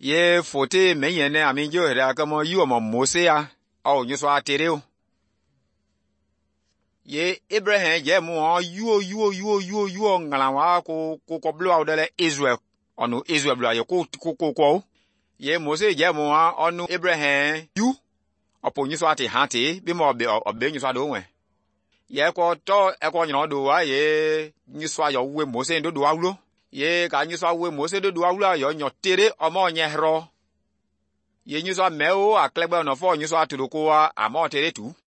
ye fote menyene aminjo hera kama yu mo Mose ya au nyuso atereo ye Abraham je mo yu ngalawa ko blo awdele Israel onu Israel blo ye ko ye Mose je mo onu Abraham yu opo nyuso ati hati bi mo obe nyuso ado nwe ye ko to e ko nyo do wa ye nyuso ayo we Mose ndo do awlo ye ka nyuso we Mose ndo do awlo ayo nyo tere omo nye hro ye nyuso meo aklebe no fo nyuso atuloko wa amo tere tu